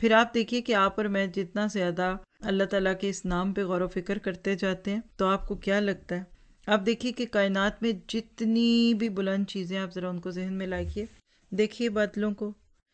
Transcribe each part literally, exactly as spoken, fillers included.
پھر آپ دیکھیے کہ آپ اور میں جتنا زیادہ اللہ تعالیٰ کے اس نام پہ غور و فکر کرتے جاتے ہیں تو آپ کو کیا لگتا ہے؟ آپ دیکھیے کہ کائنات میں جتنی بھی بلند چیزیں، آپ ذرا ان کو ذہن میں لائیے، دیکھیے بادلوں کو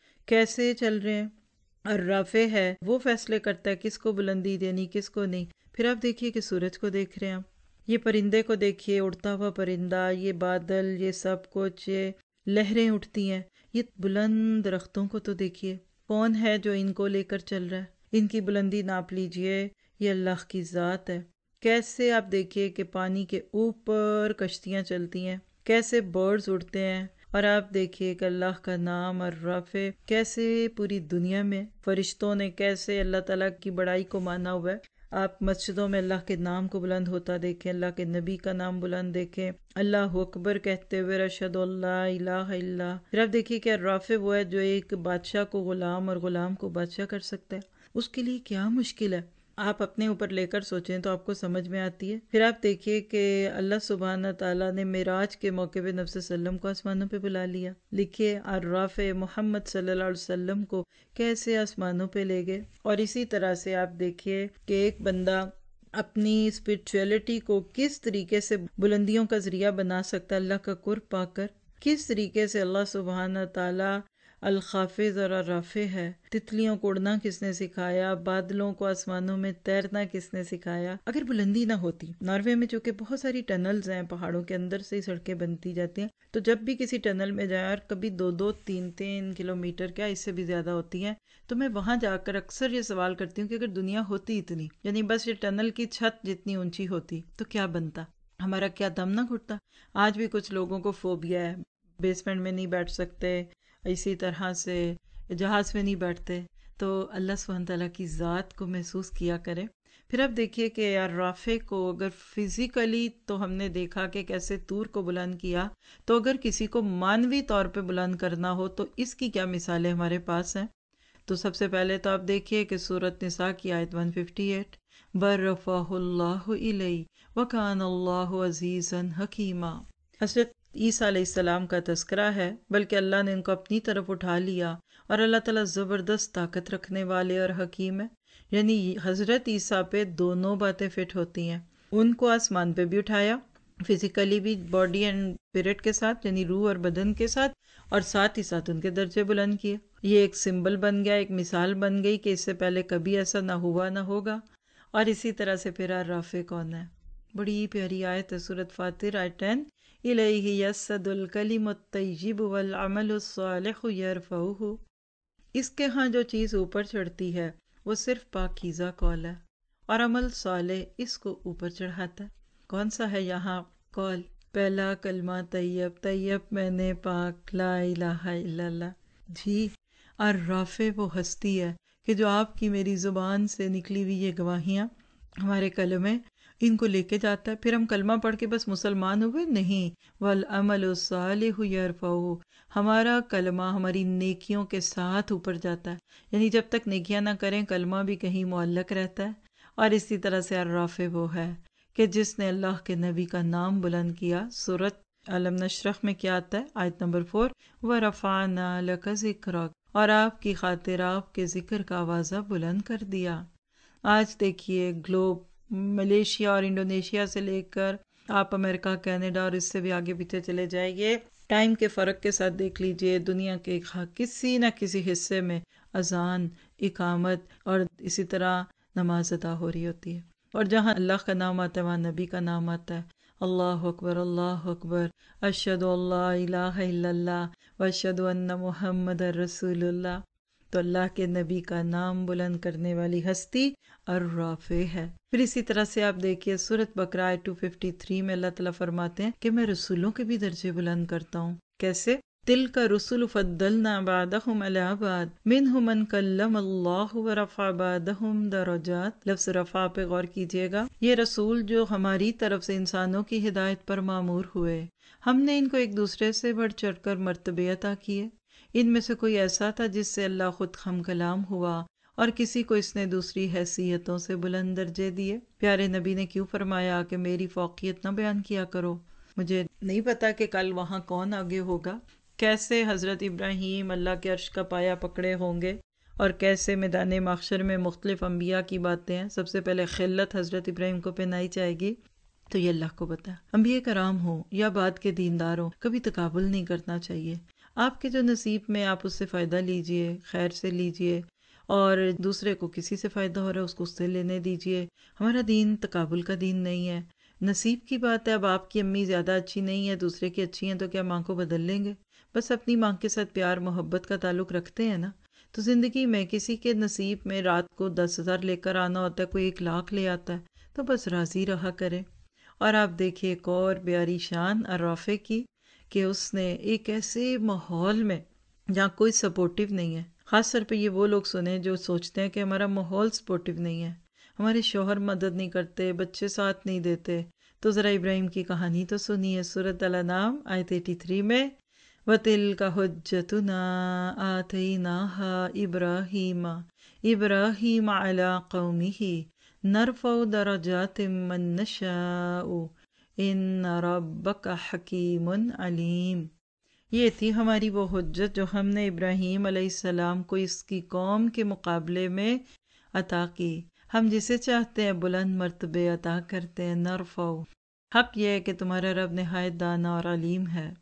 کیسے چل رہے ہیں، اور رافع ہے وہ فیصلے کرتا ہے کس کو بلندی دینی کس کو نہیں۔ پھر آپ دیکھیے کہ سورج کو دیکھ رہے ہیں آپ، یہ پرندے کو دیکھیے، اڑتا ہوا پرندہ، یہ بادل، یہ سب کچھ، یہ لہریں اٹھتی ہیں، یہ بلند درختوں کو تو دیکھیے، کون ہے جو ان کو لے کر چل رہا ہے؟ ان کی بلندی ناپ لیجئے، یہ اللہ کی ذات ہے۔ کیسے آپ دیکھیے کہ پانی کے اوپر کشتیاں چلتی ہیں، کیسے برڈز اڑتے ہیں، اور آپ دیکھیے کہ اللہ کا نام الرافع کیسے پوری دنیا میں فرشتوں نے کیسے اللہ تعالیٰ کی بڑائی کو مانا ہوا ہے۔ آپ مسجدوں میں اللہ کے نام کو بلند ہوتا دیکھیں، اللہ کے نبی کا نام بلند دیکھیں، اللہ اکبر کہتے ہوئے اشہد اللہ الہ الا۔ پھر آپ دیکھیے کہ الرافع وہ ہے جو ایک بادشاہ کو غلام اور غلام کو بادشاہ کر سکتا ہے۔ اس کے لیے کیا مشکل ہے؟ آپ اپنے اوپر لے کر سوچیں تو آپ کو سمجھ میں آتی ہے۔ پھر آپ دیکھیے کہ اللہ سبحانہ تعالیٰ نے معراج کے موقع پہ نبی صلی اللہ علیہ وسلم کو آسمانوں پہ بلا لیا۔ لکھیے الرافع محمد صلی اللہ علیہ وسلم کو کیسے آسمانوں پہ لے گئے۔ اور اسی طرح سے آپ دیکھیے کہ ایک بندہ اپنی اسپرچویلٹی کو کس طریقے سے بلندیوں کا ذریعہ بنا سکتا ہے، اللہ کا قرب پا کر کس طریقے سے اللہ سبحانہ تعالیٰ الخافض اور الرافع ہے۔ تتلیوں کو اڑنا کس نے سکھایا، بادلوں کو آسمانوں میں تیرنا کس نے سکھایا۔ اگر بلندی نہ ہوتی، ناروے میں چونکہ بہت ساری ٹنلز ہیں، پہاڑوں کے اندر سے ہی سڑکیں بنتی جاتی ہیں، تو جب بھی کسی ٹنل میں جائیں، اور کبھی دو دو تین تین کلومیٹر کیا اس سے بھی زیادہ ہوتی ہیں، تو میں وہاں جا کر اکثر یہ سوال کرتی ہوں کہ اگر دنیا ہوتی اتنی، یعنی بس یہ ٹنل کی چھت جتنی اونچی ہوتی تو کیا بنتا، ہمارا کیا دم نہ گھٹتا۔ آج بھی کچھ لوگوں کو فوبیا ہے، بیسمنٹ میں نہیں بیٹھ سکتے، اسی طرح سے جہاز میں نہیں بیٹھتے، تو اللہ سبحانہ تعالیٰ کی ذات کو محسوس کیا کریں۔ پھر اب دیکھیے کہ یار رافع کو اگر فزیکلی تو ہم نے دیکھا کہ کیسے طور کو بلند کیا، تو اگر کسی کو مانوی طور پہ بلند کرنا ہو تو اس کی کیا مثالیں ہمارے پاس ہیں؟ تو سب سے پہلے تو آپ دیکھیے کہ سورۃ نساء کی آیت ایک سو اٹھاون، بَرَّفَعَهُ اللَّهُ إِلَيْهِ وَكَانَ اللَّهُ عَزِيزًا حَكِيمًا۔ حضرت عیسیٰ علیہ السلام کا تذکرہ ہے، بلکہ اللہ نے ان کو اپنی طرف اٹھا لیا، اور اللہ تعالیٰ زبردست طاقت رکھنے والے اور حکیم ہے، یعنی حضرت عیسیٰ پہ دونوں باتیں فٹ ہوتی ہیں۔ ان کو آسمان پہ بھی اٹھایا، فزیکلی بھی، باڈی اینڈ اسپرٹ کے ساتھ، یعنی روح اور بدن کے ساتھ، اور ساتھ ہی ساتھ ان کے درجے بلند کیے۔ یہ ایک سمبل بن گیا، ایک مثال بن گئی کہ اس سے پہلے کبھی ایسا نہ ہوا نہ ہوگا۔ اور اسی طرح سے پھر الرافع کون ہے؟ بڑی پیاری آیت ہے سورۃ فاطر آیت دس، الیہ یسعد الکلم الطیب والعمل الصالح یرفعہ۔ اس کے ہاں جو چیز اوپر چڑھتی ہے وہ صرف پاکیزہ قول ہے، اور عمل صالح اس کو اوپر چڑھاتا ہے۔ کون سا ہے یہاں قول؟ پہلا کلمہ طیب، طیب میں نے پاک، لا الہ الا اللہ۔ جی الرافع وہ ہستی ہے کہ جو آپ کی میری زبان سے نکلی ہوئی یہ گواہیاں، ہمارے کلمے، ان کو لے کے جاتا ہے۔ پھر ہم کلمہ پڑھ کے بس مسلمان ہوئے نہیں، والعمل الصالح یرفعہ، ہمارا کلمہ ہماری نیکیوں کے ساتھ اوپر جاتا ہے، یعنی جب تک نیکیاں نہ کریں کلمہ بھی کہیں معلق رہتا ہے۔ اور اسی طرح سے الرافع وہ ہے کہ جس نے اللہ کے نبی کا نام بلند کیا۔ سورۃ علم نشرح میں کیا آتا ہے؟ آیت نمبر فور، وَرَفَعْنَا لَكَ ذِكْرَكَ، اور آپ کی خاطر آپ کے ذکر کا آوازہ بلند کر دیا۔ آج دیکھیے گلوب، ملیشیا اور انڈونیشیا سے لے کر آپ امریکہ، کینیڈا اور اس سے بھی آگے پیچھے چلے جائیے، ٹائم کے فرق کے ساتھ دیکھ لیجئے، دنیا کے کسی نہ کسی حصے میں اذان، اقامت اور اسی طرح نماز ادا ہو رہی ہوتی ہے، اور جہاں اللہ کا نام آتا ہے وہاں نبی کا نام آتا ہے۔ اللہ اکبر، اللہ اکبر، اشہد اللہ الہ الا اللہ واشہد ان محمد رسول اللہ۔ تو اللہ کے نبی کا نام بلند کرنے والی ہستی الرافع ہے۔ پھر اسی طرح سے آپ دیکھیے سورۃ بقرہ آیت دو سو تریپن میں اللہ تعالیٰ فرماتے ہیں کہ میں رسولوں کے بھی درجے بلند کرتا ہوں۔ کیسے؟ تِلْکَ رُسُلُ فَضَّلْنَا بَعْضَهُمْ عَلَىٰ بَعْضٍ مِّنْهُم مَّن كَلَّمَ اللَّهُ وَرَفَعَ بَعْضَهُمْ دَرَجَاتٍ۔ لفظ رفع پہ غور کیجئے گا، یہ رسول جو ہماری طرف سے انسانوں کی ہدایت پر مامور ہوئے، ہم نے ان کو ایک دوسرے سے بڑھ چڑھ کر مرتبے عطا کیے۔ ان میں سے کوئی ایسا تھا جس سے اللہ خود ہم کلام ہوا، اور کسی کو اس نے دوسری حیثیتوں سے بلند درجے دیے۔ پیارے نبی نے کیوں فرمایا کہ میری فوقیت نہ بیان کیا کرو، مجھے نہیں پتا کہ کل وہاں کون آگے ہوگا، کیسے حضرت ابراہیم اللہ کے عرش کا پایا پکڑے ہوں گے، اور کیسے میدان محشر میں مختلف انبیاء کی باتیں ہیں، سب سے پہلے خلت حضرت ابراہیم کو پہنائی جائے گی، تو یہ اللہ کو پتہ ہے۔ انبیاء کرام ہوں یا بعد کے دیندار ہوں، کبھی تقابل نہیں کرنا چاہیے۔ آپ کے جو نصیب میں آپ اس سے فائدہ لیجئے، خیر سے لیجئے، اور دوسرے کو کسی سے فائدہ ہو رہا ہے اس کو اس سے لینے دیجئے۔ ہمارا دین تقابل کا دین نہیں ہے۔ نصیب کی بات ہے، اب آپ کی امی زیادہ اچھی نہیں ہے، دوسرے کی اچھی ہیں، تو کیا ماں کو بدل لیں گے؟ بس اپنی ماں کے ساتھ پیار محبت کا تعلق رکھتے ہیں نا۔ تو زندگی میں کسی کے نصیب میں رات کو دس ہزار لے کر آنا ہوتا ہے، کوئی ایک لاکھ لے آتا ہے، تو بس راضی رہا کرے۔ اور آپ دیکھیے ایک اور پیاری شان الرافع کی، کہ اس نے ایک ایسے ماحول میں جہاں کوئی سپورٹیو نہیں ہے، خاص طور پہ یہ وہ لوگ سنیں جو سوچتے ہیں کہ ہمارا ماحول سپورٹیو نہیں ہے، ہمارے شوہر مدد نہیں کرتے، بچے ساتھ نہیں دیتے، تو ذرا ابراہیم کی کہانی تو سنیے۔ سورۃ الانعام آیت ترانوے میں وَتِلْكَ حُجَّتُنَا آتَيْنَاهَا إِبْرَاهِيمَ إِبْرَاهِيمَ عَلَىٰ قَوْمِهِ نَرْفَعُ دَرَجَاتٍ مَّن نَّشَاءُ إِنَّ رَبَّكَ حَكِيمٌ عَلِيمٌ۔ یہ تھی ہماری وہ حجت جو ہم نے ابراہیم علیہ السلام کو اس کی قوم کے مقابلے میں عطا کی۔ ہم جسے چاہتے ہیں بلند مرتبے عطا کرتے ہیں۔ نرفع، حق یہ ہے کہ تمہارا رب نہایت دانا اور علیم ہے۔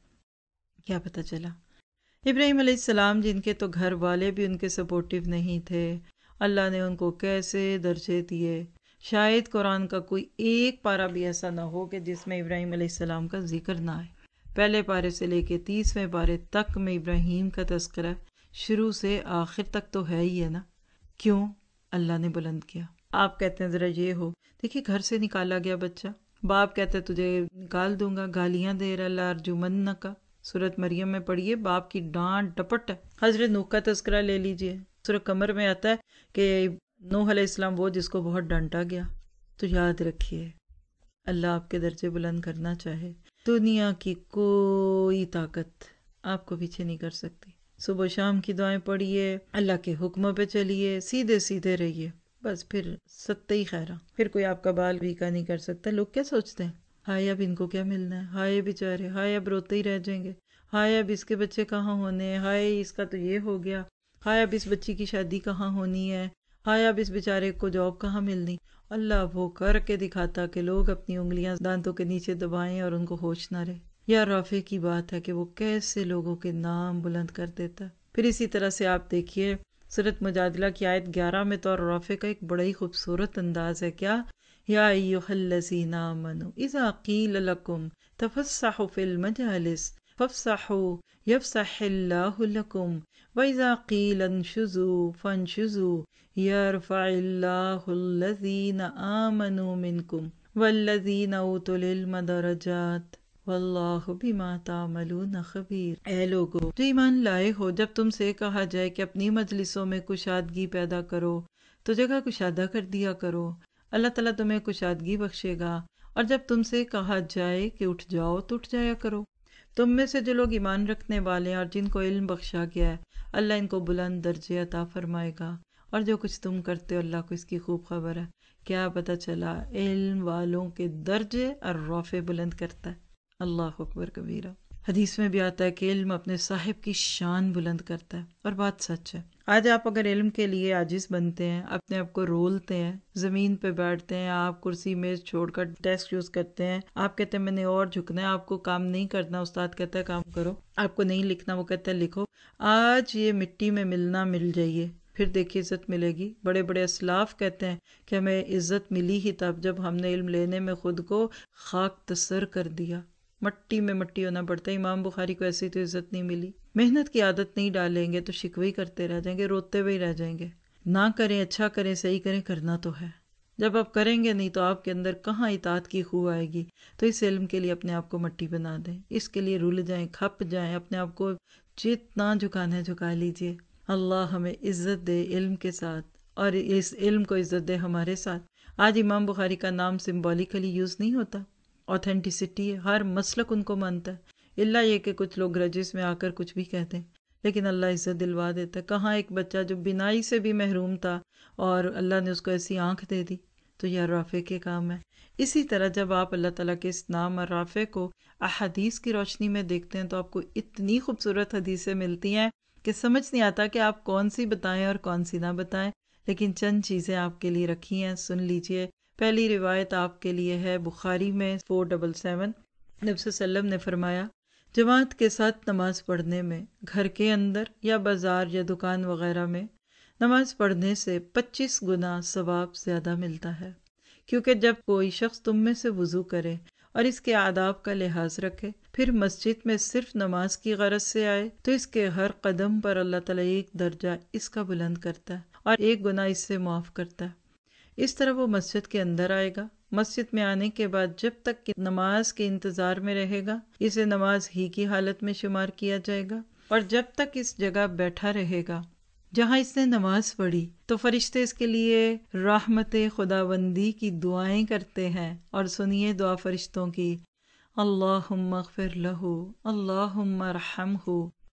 کیا پتہ چلا؟ ابراہیم علیہ السلام جن کے تو گھر والے بھی ان کے سپورٹیو نہیں تھے، اللہ نے ان کو کیسے درجے دیے۔ شاید قرآن کا کوئی ایک پارہ بھی ایسا نہ ہو کہ جس میں ابراہیم علیہ السلام کا ذکر نہ آئے۔ پہلے پارے سے لے کے تیسویں پارے تک میں ابراہیم کا تذکرہ شروع سے آخر تک تو ہے ہی ہے نا۔ کیوں؟ اللہ نے بلند کیا۔ آپ کہتے ہیں ذرا یہ ہو، دیکھیے گھر سے نکالا گیا بچہ، باپ کہتے تجھے نکال دوں گا، گالیاں دے رہا اللہ ارجمنک، سورۃ مریم میں پڑھیے، باپ کی ڈانٹ ڈپٹ ہے۔ حضرت نوح کا تذکرہ لے لیجئے، سورۃ قمر میں آتا ہے کہ نوح علیہ السلام وہ جس کو بہت ڈانٹا گیا۔ تو یاد رکھیے اللہ آپ کے درجے بلند کرنا چاہے، دنیا کی کوئی طاقت آپ کو پیچھے نہیں کر سکتی۔ صبح شام کی دعائیں پڑھیے، اللہ کے حکموں پہ چلیے، سیدھے سیدھے رہیے، بس پھر ستّ ہی خیرہ، پھر کوئی آپ کا بال بھی کا نہیں کر سکتا۔ لوگ کیا سوچتے ہیں، ہائے اب ان کو کیا ملنا ہے، ہائے بیچارے، ہائے اب روتے ہی رہ جائیں گے، ہائے اب اس کے بچے کہاں ہونے ہیں، ہائے اس کا تو یہ ہو گیا، ہائے اب اس بچی کی شادی کہاں ہونی ہے، ہائے اب اس بیچارے کو جاب کہاں ملنی۔ اللہ وہ کر کے دکھاتا کہ لوگ اپنی انگلیاں دانتوں کے نیچے دبائیں اور ان کو ہوش نہ رہے۔ یا رافع کی بات ہے کہ وہ کیسے لوگوں کے نام بلند کر دیتا ہے۔ پھر اسی طرح سے آپ دیکھیے سورۃ مجادلہ کی آیت گیارہ میں تو رافع کا ایک بڑا ہی خوبصورت انداز ہے، کیا؟ یا ایھا الذین آمنوا اذا قیل لکم تفسحوا فی المجالس فافسحوا یفسح اللہ لکم واذا قیل انشزوا فانشزوا یرفع اللہ الذین آمنوا منکم والذین اوتوا العلم درجات واللہ بما تعملون خبیر۔ اے لوگو جو ایمان لائے ہو، جب تم سے کہا جائے کہ اپنی مجلسوں میں کشادگی پیدا کرو تو جگہ کشادہ کر دیا کرو، اللہ تعالیٰ تمہیں کشادگی بخشے گا۔ اور جب تم سے کہا جائے کہ اٹھ جاؤ تو اٹھ جایا کرو۔ تم میں سے جو لوگ ایمان رکھنے والے ہیں اور جن کو علم بخشا گیا ہے، اللہ ان کو بلند درجے عطا فرمائے گا، اور جو کچھ تم کرتے ہو اللہ کو اس کی خوب خبر ہے۔ کیا پتہ چلا؟ علم والوں کے درجے الرافع بلند کرتا ہے۔ اللہ اکبر کبیرہ۔ حدیث میں بھی آتا ہے کہ علم اپنے صاحب کی شان بلند کرتا ہے، اور بات سچ ہے۔ آج آپ اگر علم کے لیے عاجز بنتے ہیں، اپنے آپ کو رولتے ہیں، زمین پہ بیٹھتے ہیں، آپ کرسی میز چھوڑ کر ڈیسک یوز کرتے ہیں، آپ کہتے ہیں میں نے اور جھکنا ہے، آپ کو کام نہیں کرنا، استاد کہتا ہے کام کرو، آپ کو نہیں لکھنا، وہ کہتا ہے لکھو، آج یہ مٹی میں ملنا مل جائیے، پھر دیکھیے عزت ملے گی۔ بڑے بڑے اسلاف کہتے ہیں کہ ہمیں عزت ملی ہی تب جب ہم نے علم لینے میں خود کو خاک تسر کر دیا، مٹی میں مٹی ہونا پڑتا ہے۔ امام بخاری کو ایسی تو عزت نہیں ملی۔ محنت کی عادت نہیں ڈالیں گے تو شکوے کرتے رہ جائیں گے، روتے ہوئے رہ جائیں گے۔ نہ کریں، اچھا کریں، صحیح کریں، کرنا تو ہے۔ جب آپ کریں گے نہیں تو آپ کے اندر کہاں اطاعت کی خو آئے گی۔ تو اس علم کے لیے اپنے آپ کو مٹی بنا دیں، اس کے لیے رول جائیں، کھپ جائیں، اپنے آپ کو جتنا جھکانا ہے جھکا لیجئے۔ اللہ ہمیں عزت دے علم کے ساتھ، اور اس علم کو عزت دے ہمارے ساتھ۔ آج امام بخاری کا نام سمبولیکلی یوز نہیں ہوتا، اوتھینٹسٹی ہے، ہر مسلک ان کو مانتا ہے، اللہ یہ کہ کچھ لوگ رجس میں آ کر کچھ بھی کہتے ہیں، لیکن اللہ عزت دلوا دیتا ہے۔ کہاں ایک بچہ جو بینائی سے بھی محروم تھا اور اللہ نے اس کو ایسی آنکھ دے دی، تو یہ رافع کے کام ہے۔ اسی طرح جب آپ اللہ تعالیٰ کے اس نام رافع کو احادیث کی روشنی میں دیکھتے ہیں تو آپ کو اتنی خوبصورت حدیثیں ملتی ہیں کہ سمجھ نہیں آتا کہ آپ کون سی بتائیں اور کون سی نہ بتائیں، لیکن چند چیزیں آپ کے لیے رکھی ہیں، سن لیجئے۔ پہلی روایت آپ کے لیے ہے بخاری میں فور ڈبل سیون، نبی صلی اللہ علیہ وسلم نے فرمایا جماعت کے ساتھ نماز پڑھنے میں گھر کے اندر یا بازار یا دکان وغیرہ میں نماز پڑھنے سے پچیس گنا ثواب زیادہ ملتا ہے، کیونکہ جب کوئی شخص تم میں سے وضو کرے اور اس کے آداب کا لحاظ رکھے، پھر مسجد میں صرف نماز کی غرض سے آئے، تو اس کے ہر قدم پر اللہ تعالیٰ ایک درجہ اس کا بلند کرتا ہے اور ایک گناہ اس سے معاف کرتا ہے۔ اس طرح وہ مسجد کے اندر آئے گا، مسجد میں آنے کے بعد جب تک کہ نماز کے انتظار میں رہے گا اسے نماز ہی کی حالت میں شمار کیا جائے گا، اور جب تک اس جگہ بیٹھا رہے گا جہاں اس نے نماز پڑھی تو فرشتے اس کے لیے رحمت خداوندی کی دعائیں کرتے ہیں۔ اور سنیے دعا فرشتوں کی، اللہم اغفر لہ، اللہم ارحمہ،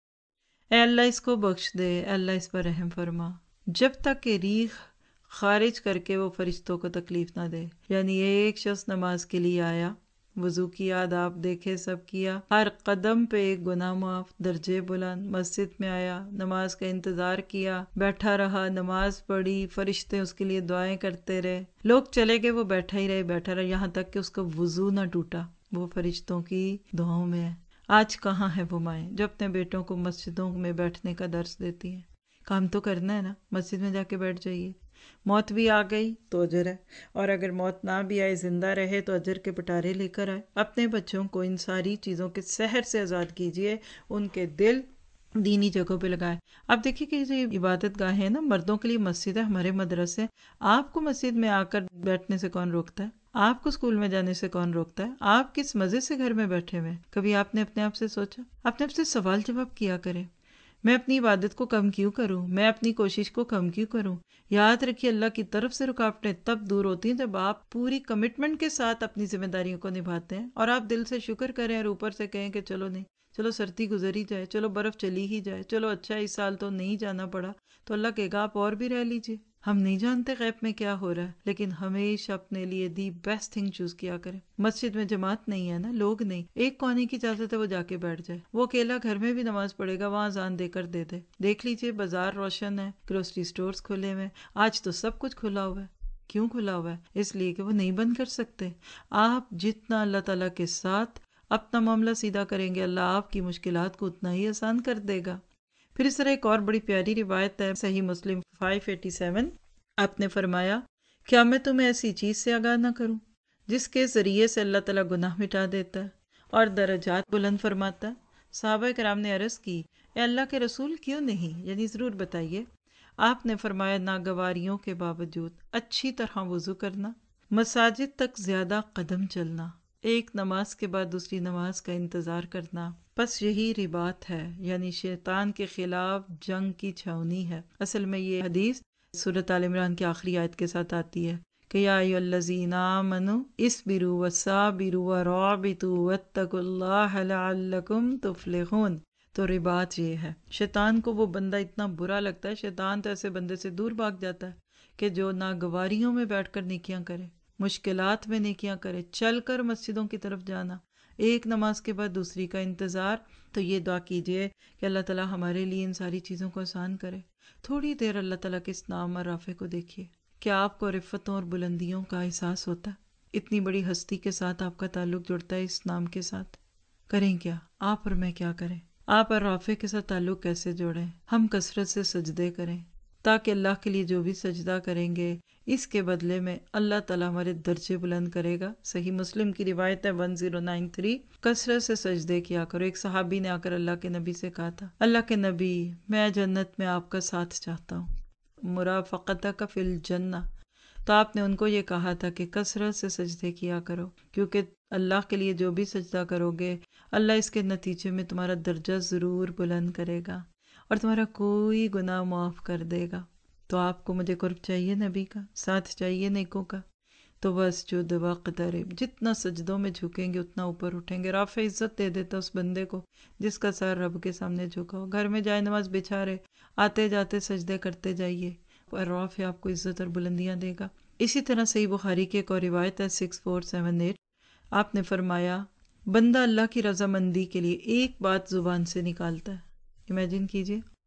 اے اللہ اس کو بخش دے، اے اللہ اس پر رحم فرما، جب تک کہ ریح خارج کر کے وہ فرشتوں کو تکلیف نہ دے۔ یعنی ایک شخص نماز کے لیے آیا، وضو کیا، آداب دیکھے، سب کیا، ہر قدم پہ ایک گناہ معاف، درجے بلند، مسجد میں آیا، نماز کا انتظار کیا، بیٹھا رہا، نماز پڑھی، فرشتے اس کے لیے دعائیں کرتے رہے، لوگ چلے گئے وہ بیٹھا ہی رہے بیٹھا رہا یہاں تک کہ اس کا وضو نہ ٹوٹا، وہ فرشتوں کی دعاؤں میں ہے۔ آج کہاں ہے وہ مائیں جو اپنے بیٹوں کو مسجدوں میں بیٹھنے کا درس دیتی ہیں؟ کام تو کرنا ہے نا، مسجد میں جا کے بیٹھ جائیے، موت بھی آ گئی تو اجر ہے، اور اگر موت نہ بھی آئے، زندہ رہے تو اجر کے پٹارے لے کر آئے۔ اپنے بچوں کو ان ساری چیزوں کے سحر سے آزاد کیجیے، ان کے دل دینی جگہوں پہ لگائیں۔ اب دیکھیے کہ یہ عبادت گاہیں ہیں نا، مردوں کے لیے مسجد ہے، ہمارے مدرسے، آپ کو مسجد میں آ کر بیٹھنے سے کون روکتا ہے؟ آپ کو اسکول میں جانے سے کون روکتا ہے؟ آپ کس مزے سے گھر میں بیٹھے ہوئے؟ کبھی آپ نے اپنے آپ سے سوچا؟ اپنے آپ سے سوال جواب کیا کریں، میں اپنی عبادت کو کم کیوں کروں، میں اپنی کوشش کو کم کیوں کروں؟ یاد رکھیے اللہ کی طرف سے رکاوٹیں تب دور ہوتی ہیں جب آپ پوری کمٹمنٹ کے ساتھ اپنی ذمہ داریوں کو نبھاتے ہیں، اور آپ دل سے شکر کریں اور اوپر سے کہیں کہ چلو نہیں، چلو سردی گزر ہی جائے، چلو برف چلی ہی جائے، چلو اچھا اس سال تو نہیں جانا پڑا، تو اللہ کہے گا آپ اور بھی رہ لیجیے۔ ہم نہیں جانتے غیب میں کیا ہو رہا ہے، لیکن ہمیشہ اپنے لیے دی بیسٹ تھنگ چوز کیا کریں۔ مسجد میں جماعت نہیں ہے نا، لوگ نہیں، ایک کونے کی اجازت ہے وہ جا کے بیٹھ جائے، وہ اکیلا گھر میں بھی نماز پڑھے گا، وہاں اذان دے کر دے دے۔ دیکھ لیجئے بازار روشن ہے، گروسری سٹورز کھلے ہوئے، آج تو سب کچھ کھلا ہوا ہے۔ کیوں کھلا ہوا ہے؟ اس لیے کہ وہ نہیں بند کر سکتے۔ آپ جتنا اللہ تعالیٰ کے ساتھ اپنا معاملہ سیدھا کریں گے، اللہ آپ کی مشکلات کو اتنا ہی آسان کر دے گا۔ پھر اس طرح ایک اور بڑی پیاری روایت ہے، صحیح مسلم فائیو ایٹی سیون، آپ نے فرمایا کیا میں تمہیں ایسی چیز سے آگاہ نہ کروں جس کے ذریعے سے اللہ تعالیٰ گناہ مٹا دیتا ہے اور درجات بلند فرماتا ہے؟ صحابہ کرام نے عرض کی اے اللہ کے رسول کیوں نہیں، یعنی ضرور بتائیے۔ آپ نے فرمایا ناگواریوں کے باوجود اچھی طرح وضو کرنا، مساجد تک زیادہ قدم چلنا، ایک نماز کے بعد دوسری نماز کا انتظار کرنا، بس یہی رباط ہے، یعنی شیطان کے خلاف جنگ کی چھاونی ہے۔ اصل میں یہ حدیث سورۃ آل عمران کی آخری آیت کے ساتھ آتی ہے کہ یا ایھا الذین آمنوا اصبروا وصابروا ورابطوا واتقوا اللہ لعلکم تفلحون۔ تو رباط یہ ہے، شیطان کو وہ بندہ اتنا برا لگتا ہے، شیطان تو ایسے بندے سے دور بھاگ جاتا ہے کہ جو ناگواریوں میں بیٹھ کر نیکیاں کرے، مشکلات میں نیکیاں کرے، چل کر مسجدوں کی طرف جانا، ایک نماز کے بعد دوسری کا انتظار۔ تو یہ دعا کیجئے کہ اللہ تعالیٰ ہمارے لیے ان ساری چیزوں کو آسان کرے۔ تھوڑی دیر اللہ تعالیٰ کے اس نام اور رافع کو دیکھیے، کیا آپ کو رفتوں اور بلندیوں کا احساس ہوتا ہے؟ اتنی بڑی ہستی کے ساتھ آپ کا تعلق جڑتا ہے اس نام کے ساتھ۔ کریں کیا؟ آپ اور میں کیا کریں؟ آپ اور رافع کے ساتھ تعلق کیسے جوڑیں؟ ہم کثرت سے سجدے کریں تاکہ اللہ کے لیے جو بھی سجدہ کریں گے اس کے بدلے میں اللہ تعالیٰ ہمارے درجے بلند کرے گا۔ صحیح مسلم کی روایت ہے ون زیرو نائن تھری، کثرت سے سجدے کیا کرو۔ ایک صحابی نے آ کر اللہ کے نبی سے کہا تھا اللہ کے نبی میں جنت میں آپ کا ساتھ چاہتا ہوں، مرافقتک فی الجنہ۔ تو آپ نے ان کو یہ کہا تھا کہ کثرت سے سجدے کیا کرو، کیونکہ اللہ کے لیے جو بھی سجدہ کرو گے اللہ اس کے نتیجے میں تمہارا درجہ ضرور بلند کرے گا اور تمہارا کوئی گناہ معاف کر دے گا۔ تو آپ کو مجھے قرب چاہیے نبی کا، ساتھ چاہیے نیکوں کا، تو بس جو دبا قطرب، جتنا سجدوں میں جھکیں گے اتنا اوپر اٹھیں گے۔ رافع عزت دے دیتا اس بندے کو جس کا سر رب کے سامنے جھکا ہو۔ گھر میں جائے نماز بچھا رہے، آتے جاتے سجدے کرتے جائیے، اور رافع آپ کو عزت اور بلندیاں دے گا۔ اسی طرح صحیح بخاری کی ایک اور روایت ہے سکس فور سیون ایٹ، آپ نے فرمایا بندہ اللہ کی رضامندی کے لیے ایک بات زبان سے نکالتا ہے، امیجن کیجئے،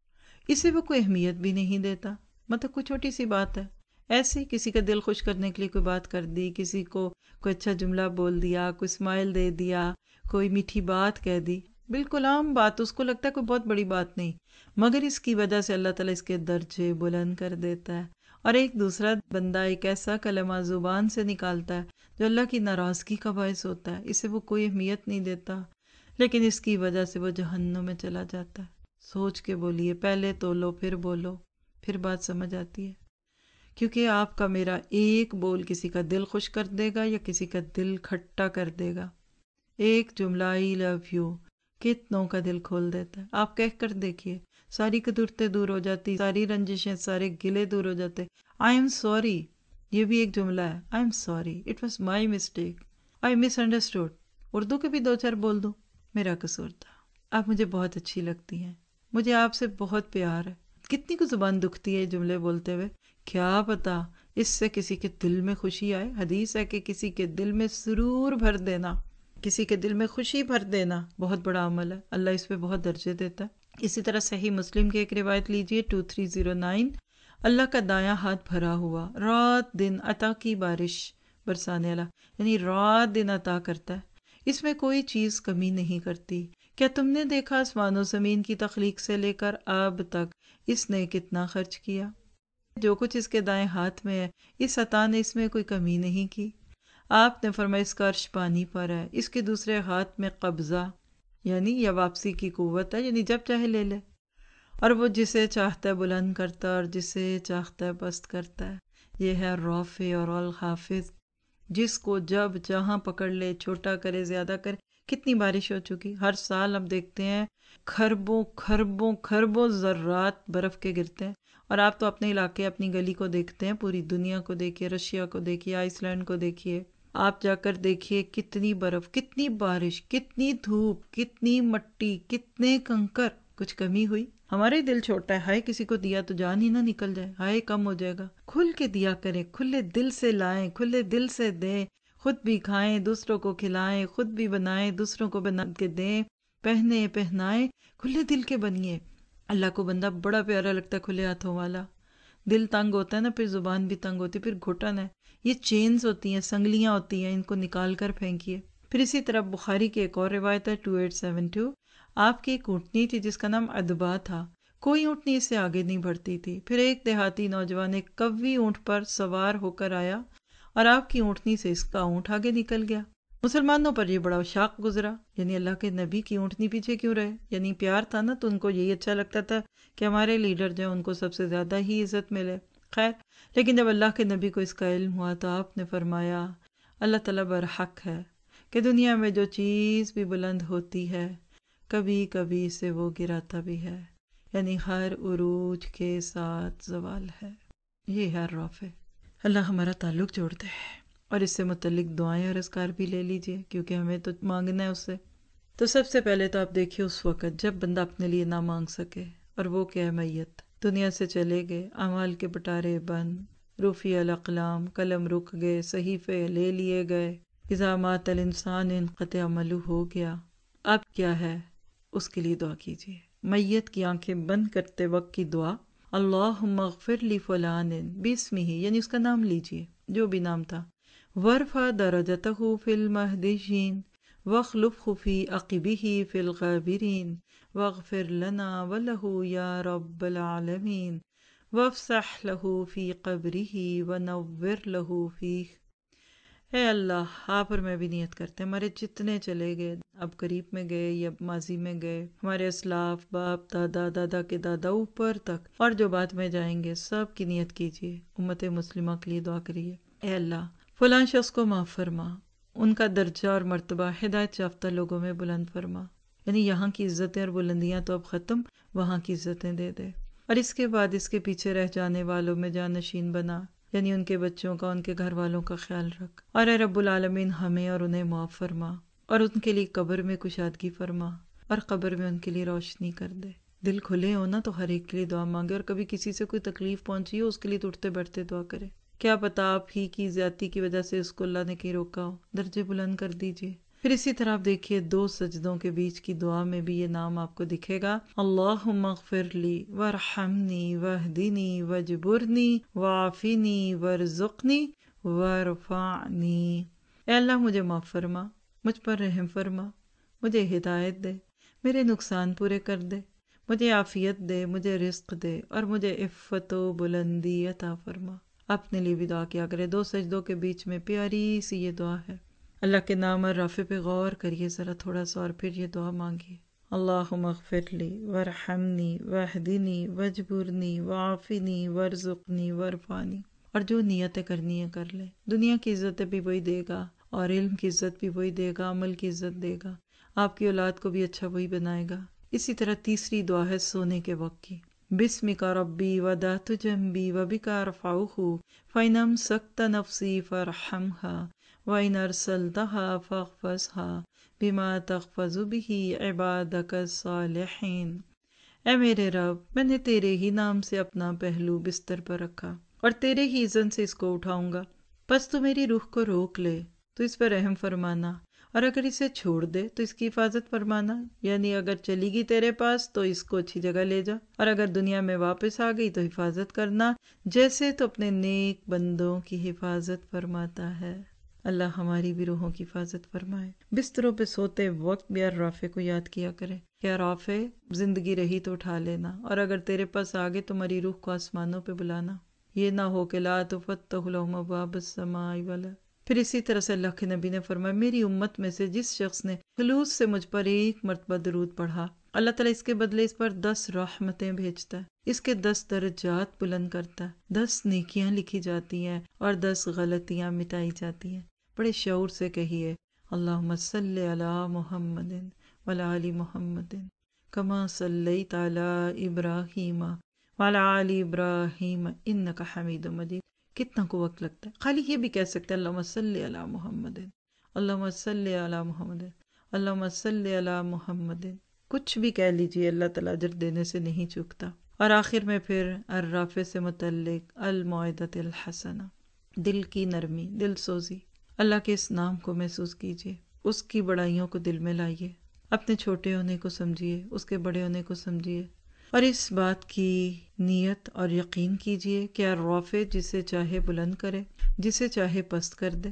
اسے وہ کوئی اہمیت بھی نہیں دیتا، مطلب کوئی چھوٹی سی بات ہے، ایسے کسی کا دل خوش کرنے کے لیے کوئی بات کر دی، کسی کو کوئی اچھا جملہ بول دیا، کوئی اسمائل دے دیا، کوئی میٹھی بات کہہ دی، بالکل عام بات، اس کو لگتا ہے کوئی بہت بڑی بات نہیں، مگر اس کی وجہ سے اللہ تعالیٰ اس کے درجے بلند کر دیتا ہے، اور ایک دوسرا بندہ ایک ایسا کلمہ زبان سے نکالتا ہے جو اللہ کی ناراضگی کا باعث ہوتا ہے، اسے وہ کوئی اہمیت نہیں دیتا، لیکن اس کی وجہ سے وہ جہنم میں چلا جاتا ہے۔ سوچ کے بولیے، پہلے تو لو پھر بولو، پھر بات سمجھ آتی ہے، کیونکہ آپ کا میرا ایک بول کسی کا دل خوش کر دے گا یا کسی کا دل کھٹا کر دے گا۔ ایک جملہ آئی لو یو کتنوں کا دل کھول دیتا ہے، آپ کہہ کر دیکھیے، ساری قدرتیں دور ہو جاتی، ساری رنجشیں، سارے گلے دور ہو جاتے۔ آئی ایم سوری، یہ بھی ایک جملہ ہے، I am sorry, it was my mistake, I misunderstood, Urdu کے بھی دو چار بول دو، میرا قصور تھا، آپ مجھے بہت اچھی لگتی ہیں، مجھے آپ سے بہت پیار ہے۔ کتنی کو زبان دکھتی ہے یہ جملے بولتے ہوئے، کیا پتا اس سے کسی کے دل میں خوشی آئے۔ حدیث ہے کہ کسی کے دل میں سرور بھر دینا، کسی کے دل میں خوشی بھر دینا بہت بڑا عمل ہے، اللہ اس پہ بہت درجے دیتا ہے۔ اسی طرح صحیح مسلم کی ایک روایت لیجئے ٹو تھری زیرو نائن، اللہ کا دایاں ہاتھ بھرا ہوا، رات دن عطا کی بارش برسانے والا، یعنی رات دن عطا کرتا ہے، اس میں کوئی چیز کمی نہیں کرتی۔ کیا تم نے دیکھا آسمان و زمین کی تخلیق سے لے کر اب تک اس نے کتنا خرچ کیا؟ جو کچھ اس کے دائیں ہاتھ میں ہے، اس عطا نے اس میں کوئی کمی نہیں کی۔ آپ نے فرمایا اس کا عرش پانی پر ہے، اس کے دوسرے ہاتھ میں قبضہ یعنی یا واپسی کی قوت ہے، یعنی جب چاہے لے لے، اور وہ جسے چاہتا ہے بلند کرتا ہے اور جسے چاہتا ہے پست کرتا ہے۔ یہ ہے رافع اور الخافض، جس کو جب جہاں پکڑ لے، چھوٹا کرے زیادہ کرے۔ کتنی بارش ہو چکی، ہر سال ہم دیکھتے ہیں کھربوں کھربوں کھربوں ذرات برف کے گرتے ہیں، اور آپ تو اپنے علاقے اپنی گلی کو دیکھتے ہیں، پوری دنیا کو دیکھیے، رشیا کو دیکھیے، آئس لینڈ کو دیکھیے، آپ جا کر دیکھیے کتنی برف، کتنی بارش، کتنی دھوپ، کتنی مٹی، کتنے کنکر، کچھ کمی ہوئی؟ ہمارا ہی دل چھوٹا ہے، ہائے کسی کو دیا تو جان ہی نہ نکل جائے، ہائے کم ہو جائے گا۔ کھل کے دیا کریں، کھلے دل سے لائیں، کھلے دل سے دیں، خود بھی کھائیں، دوسروں کو کھلائیں، خود بھی بنائیں، دوسروں کو بنا کے دیں، پہنے پہنائیں، کھلے دل کے بنیے۔ اللہ کو بندہ بڑا پیارا لگتا ہے کھلے ہاتھوں والا۔ دل تنگ ہوتا ہے نا، پھر زبان بھی تنگ ہوتی ہے، پھر گھٹن ہے، یہ چینز ہوتی ہیں، سنگلیاں ہوتی ہیں، ان کو نکال کر پھینکیے۔ پھر اسی طرح بخاری کی ایک اور روایت ہے ٹو ایٹ سیون ٹو، آپ کی ایک اونٹنی تھی جس کا نام ادبا تھا، کوئی اونٹنی اس سے آگے نہیں بڑھتی تھی، پھر ایک دیہاتی نوجوان ایک کوی اونٹ پر سوار ہو کر آیا اور آپ کی اونٹنی سے اس کا اونٹ آگے نکل گیا۔ مسلمانوں پر یہ بڑا شاق گزرا، یعنی اللہ کے نبی کی اونٹنی پیچھے کیوں رہے، یعنی پیار تھا نا، تو ان کو یہی اچھا لگتا تھا کہ ہمارے لیڈر جو ہیں ان کو سب سے زیادہ ہی عزت ملے۔ خیر، لیکن جب اللہ کے نبی کو اس کا علم ہوا تو آپ نے فرمایا اللہ تعالیٰ برحق ہے کہ دنیا میں جو چیز بھی بلند ہوتی ہے کبھی کبھی اسے وہ گراتا بھی ہے، یعنی ہر عروج کے ساتھ زوال ہے۔ یہ ہے رافع۔ اللہ ہمارا تعلق جوڑ دے، اور اس سے متعلق دعائیں اور اذکار بھی لے لیجئے، کیونکہ ہمیں تو مانگنا ہے اس سے۔ تو سب سے پہلے تو آپ دیکھیے اس وقت جب بندہ اپنے لیے نہ مانگ سکے، اور وہ کیا ہے، میت دنیا سے چلے گئے، اعمال کے بٹارے بند، رفیع الاقلام، قلم رک گئے، صحیفے لے لیے گئے، اذا مات الانسان انقطع عملہ ہو گیا، اب کیا ہے، اس کے لیے دعا کیجیے۔ میت کی آنکھیں بند کرتے وقت کی دعا، اللہم اغفر لی فلان باسمہ، یعنی اس کا نام لیجیے جو بھی نام تھا، وارفع درجتہ فی المہدیین واخلفہ فی عقبہ فی الغابرین واغفر لنا ولہ یا رب العالمین وافسح لہ فی قبرہ ونور لہ فیہ۔ اے اللہ، آپ اور میں بھی نیت کرتے ہیں ہمارے جتنے چلے گئے، اب قریب میں گئے یا ماضی میں گئے، ہمارے اسلاف، باپ، دادا، دادا کے دادا، اوپر تک، اور جو بعد میں جائیں گے، سب کی نیت کیجیے، امت مسلمہ کے لیے دعا کریے۔ اے اللہ، فلاں شخص کو معاف فرما، ان کا درجہ اور مرتبہ ہدایت یافتہ لوگوں میں بلند فرما، یعنی یہاں کی عزتیں اور بلندیاں تو اب ختم، وہاں کی عزتیں دے دے، اور اس کے بعد اس کے پیچھے رہ جانے والوں میں جانشین بنا، یعنی ان کے بچوں کا، ان کے گھر والوں کا خیال رکھ، اور اے رب العالمین ہمیں اور انہیں معاف فرما، اور ان کے لیے قبر میں کشادگی فرما، اور قبر میں ان کے لیے روشنی کر دے۔ دل کھلے ہو نا تو ہر ایک کے لیے دعا مانگے، اور کبھی کسی سے کوئی تکلیف پہنچی ہو اس کے لیے تو اٹھتے بیٹھتے دعا کرے، کیا پتہ آپ ہی کی زیادتی کی وجہ سے اس کو اللہ نے کہیں روکا ہو، درجے بلند کر دیجیے۔ پھر اسی طرح آپ دیکھیے دو سجدوں کے بیچ کی دعا میں بھی یہ نام آپ کو دکھے گا، اللہم اغفر لی وارحمنی واہدنی واجبرنی وعافنی وارزقنی وارفعنی۔ اے اللہ مجھے معاف فرما، مجھ پر رحم فرما، مجھے ہدایت دے، میرے نقصان پورے کر دے، مجھے عافیت دے، مجھے رزق دے، اور مجھے عفت و بلندی عطا فرما۔ اپنے لیے بھی دعا کیا کرے، دو سجدوں کے بیچ میں پیاری سی یہ دعا ہے۔ اللہ کے نام الرافع پہ غور کریے ذرا تھوڑا سا، اور پھر یہ دعا مانگیے، اللہم اغفر لی وارحمنی واہدنی واجبرنی وعافنی وارزقنی وارفعنی۔ اور جو نیتیں کرنی ہے کر لے، دنیا کی عزت بھی وہی دے گا، اور علم کی عزت بھی وہی دے گا، عمل کی عزت دے گا، آپ کی اولاد کو بھی اچھا وہی بنائے گا۔ اسی طرح تیسری دعا ہے سونے کے وقت کی، بسمک ربی وضعت جنبی وبک ارفعہ فإن امسکت نفسی فارحمها وإن ارسلتها فاحفظها بما تحفظ به عبادک الصالحین۔ اے میرے رب، میں نے تیرے ہی نام سے اپنا پہلو بستر پر رکھا، اور تیرے ہی اذن سے اس کو اٹھاؤں گا، پس تو میری روح کو روک لے تو اس پر رحم فرمانا، اور اگر اسے چھوڑ دے تو اس کی حفاظت فرمانا، یعنی اگر چلی گئی تیرے پاس تو اس کو اچھی جگہ لے جا، اور اگر دنیا میں واپس آ گئی تو حفاظت کرنا، جیسے تو اپنے نیک بندوں کی حفاظت فرماتا ہے۔ اللہ ہماری بھی روحوں کی حفاظت فرمائے۔ بستروں پہ سوتے وقت بھی الرافع کو یاد کیا کرے کہ الرافع زندگی رہی تو اٹھا لینا، اور اگر تیرے پاس آگے تو ہماری روح کو آسمانوں پہ بلانا، یہ نہ ہو کہ لا تفتح لهم ابواب السماء ولا۔ پھر اسی طرح سے اللہ کے نبی نے فرمایا، میری امت میں سے جس شخص نے خلوص سے مجھ پر ایک مرتبہ درود پڑھا، اللہ تعالیٰ اس کے بدلے اس پر دس رحمتیں بھیجتا ہے، اس کے دس درجات بلند کرتا ہے، دس نیکیاں لکھی جاتی ہیں اور دس غلطیاں مٹائی جاتی ہیں۔ بڑے شعور سے کہیے، اللہم صلی علی محمد وعلی آل محمد کما صلیت علی ابراہیم وعلی آل ابراہیم انک حمید مجید۔ کتنا کو وقت لگتا ہے، خالی یہ بھی کہہ سکتے ہیں اللہم صلی علی محمد، اللہم صلی علی محمد، اللہم صلی علی محمد، کچھ بھی کہہ لیجئے، اللہ تعالیٰ اجر دینے سے نہیں چوکتا۔ اور آخر میں پھر الرافع سے متعلق الموعظۃ الحسنہ، دل کی نرمی، دل سوزی، اللہ کے اس نام کو محسوس کیجئے، اس کی بڑائیوں کو دل میں لائیے، اپنے چھوٹے ہونے کو سمجھیے، اس کے بڑے ہونے کو سمجھیے، اور اس بات کی نیت اور یقین کیجئے کہ الرافع جسے چاہے بلند کرے، جسے چاہے پست کر دے۔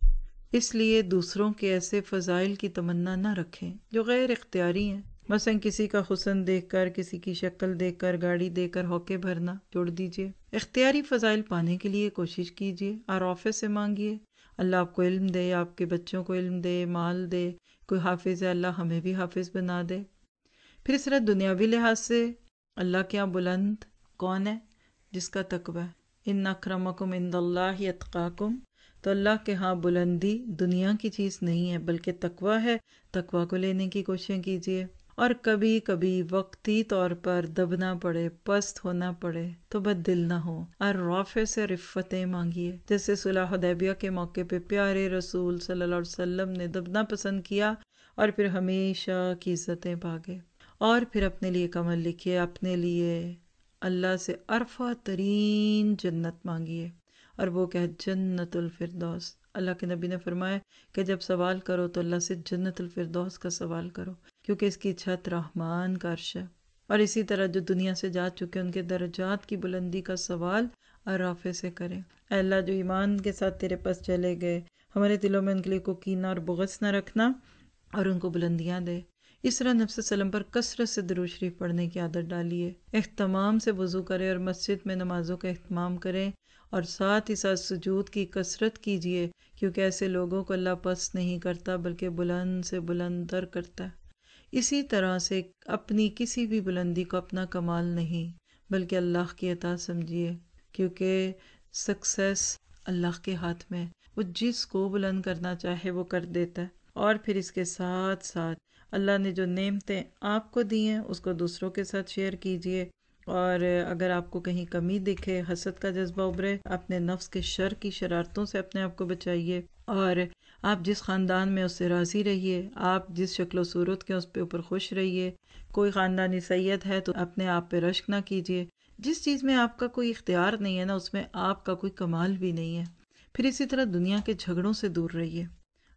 اس لیے دوسروں کے ایسے فضائل کی تمنا نہ رکھیں جو غیر اختیاری ہیں، مثلا کسی کا حسن دیکھ کر، کسی کی شکل دیکھ کر، گاڑی دیکھ کر ہوکے بھرنا چھوڑ دیجئے۔ اختیاری فضائل پانے کے لیے کوشش کیجئے، الرافع سے مانگیے، اللہ آپ کو علم دے، آپ کے بچوں کو علم دے، مال دے، کوئی حافظ ہے اللہ ہمیں بھی حافظ بنا دے۔ پھر اس طرح دنیاوی لحاظ سے اللہ کے یہاں بلند کون ہے؟ جس کا تقوی ہے، ان اکرمکم عند اللہ اتقاکم، تو اللہ کے ہاں بلندی دنیا کی چیز نہیں ہے بلکہ تقوی ہے، تقوی کو لینے کی کوششیں کیجیے۔ اور کبھی کبھی وقتی طور پر دبنا پڑے، پست ہونا پڑے تو بد دل نہ ہو، الرافع سے رفتیں مانگیے، جیسے صلح حدیبیہ کے موقع پہ پیارے رسول صلی اللہ علیہ وسلم نے دبنا پسند کیا اور پھر ہمیشہ کی عزتیں پاگے۔ اور پھر اپنے لیے ایک عمل لکھیے، اپنے لیے اللہ سے ارفع ترین جنت مانگیے، اور وہ کہ جنت الفردوس۔ اللہ کے نبی نے فرمایا کہ جب سوال کرو تو اللہ سے جنت الفردوس کا سوال کرو، کیونکہ اس کی چھت رحمان کا عرش ہے۔ اور اسی طرح جو دنیا سے جا چکے ان کے درجات کی بلندی کا سوال الرافع سے کریں۔ اے اللہ جو ایمان کے ساتھ تیرے پاس چلے گئے، ہمارے دلوں میں ان کے لیے کوئی کینہ اور بغض نہ رکھنا، اور ان کو بلندیاں دے۔ اس طرح نبی صلی اللہ علیہ وسلم پر کثرت سے درود شریف پڑھنے کی عادت ڈالیے، اہتمام سے وضو کریں اور مسجد میں نمازوں کا اہتمام کریں، اور ساتھ ہی ساتھ سجود کی کثرت کیجیے، کیونکہ ایسے لوگوں کو اللہ پست نہیں کرتا بلکہ بلند سے بلند تر کرتا ہے۔ اسی طرح سے اپنی کسی بھی بلندی کو اپنا کمال نہیں بلکہ اللہ کی عطا سمجھیے، کیونکہ سکسیس اللہ کے ہاتھ میں، وہ جس کو بلند کرنا چاہے وہ کر دیتا ہے۔ اور پھر اس کے ساتھ ساتھ اللہ نے جو نعمتیں آپ کو دی ہیں اس کو دوسروں کے ساتھ شیئر کیجیے، اور اگر آپ کو کہیں کمی دکھے، حسد کا جذبہ ابھرے، اپنے نفس کے شر کی شرارتوں سے اپنے آپ کو بچائیے، اور آپ جس خاندان میں اس سے راضی رہیے، آپ جس شکل و صورت کے اس پہ اوپر خوش رہیے۔ کوئی خاندانی سید ہے تو اپنے آپ پہ رشک نہ کیجیے، جس چیز میں آپ کا کوئی اختیار نہیں ہے نا اس میں آپ کا کوئی کمال بھی نہیں ہے۔ پھر اسی طرح دنیا کے جھگڑوں سے دور رہیے،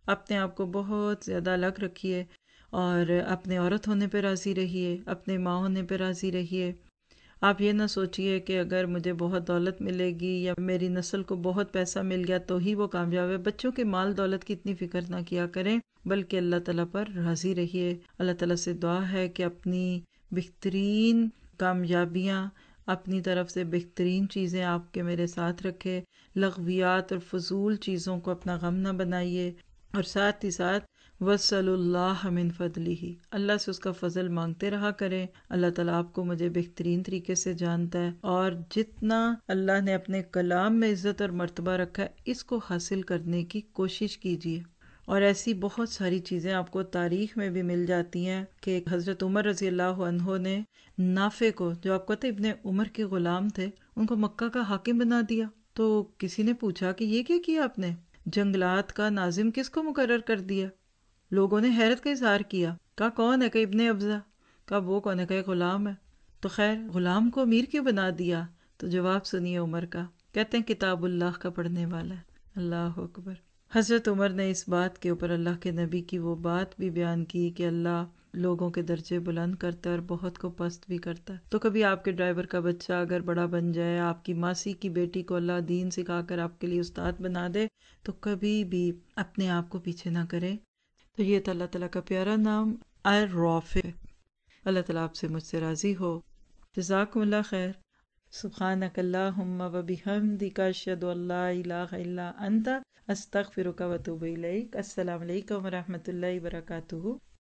اپنے آپ کو بہت زیادہ الگ رکھیے اور اپنے عورت ہونے پہ راضی رہیے، اپنے ماں ہونے پہ راضی رہیے۔ آپ یہ نہ سوچئے کہ اگر مجھے بہت دولت ملے گی یا میری نسل کو بہت پیسہ مل گیا تو ہی وہ کامیاب ہے۔ بچوں کے مال دولت کی اتنی فکر نہ کیا کریں، بلکہ اللہ تعالیٰ پر راضی رہیے۔ اللہ تعالیٰ سے دعا ہے کہ اپنی بہترین کامیابیاں، اپنی طرف سے بہترین چیزیں آپ کے میرے ساتھ رکھے، لغویات اور فضول چیزوں کو اپنا غم نہ بنائیے، اور ساتھ ہی ساتھ وَاسْأَلُوا اللَّهَ مِن فَضْلِهِ، اللہ سے اس کا فضل مانگتے رہا کریں۔ اللہ تعالیٰ آپ کو مجھے بہترین طریقے سے جانتا ہے، اور جتنا اللہ نے اپنے کلام میں عزت اور مرتبہ رکھا ہے اس کو حاصل کرنے کی کوشش کیجیے۔ اور ایسی بہت ساری چیزیں آپ کو تاریخ میں بھی مل جاتی ہیں کہ حضرت عمر رضی اللہ عنہ نے نافع کو، جو آپ کہتے ابن عمر کے غلام تھے، ان کو مکہ کا حاکم بنا دیا۔ تو کسی نے پوچھا کہ یہ کیا کیا آپ نے؟ جنگلات کا ناظم کس کو مقرر کر دیا؟ لوگوں نے حیرت کا اظہار کیا، کہا کون ہے؟ کہ ابن ابزا۔ کہا وہ کون ہے؟ کہ ایک غلام ہے۔ تو خیر غلام کو امیر کیوں بنا دیا؟ تو جواب سنیے عمر کا، کہتے ہیں کتاب اللہ کا پڑھنے والا ہے۔ اللہ اکبر۔ حضرت عمر نے اس بات کے اوپر اللہ کے نبی کی وہ بات بھی بیان کی کہ اللہ لوگوں کے درجے بلند کرتا ہے اور بہت کو پست بھی کرتا ہے۔ تو کبھی آپ کے ڈرائیور کا بچہ اگر بڑا بن جائے، آپ کی ماسی کی بیٹی کو اللہ دین سکھا کر آپ کے لیے استاد بنا دے، تو کبھی بھی اپنے آپ کو پیچھے نہ کرے۔ تو یہ تھا اللہ تعالیٰ کا پیارا نام الرافع۔ اللہ تعالیٰ آپ سے مجھ سے راضی ہو۔ جزاکم اللہ خیر۔ سبحانک اللہم و بحمدک اشہد ان لا الہ الا انت استغفرک و اتوب الیک۔ السلام علیکم و رحمۃ اللہ وبرکاتہ۔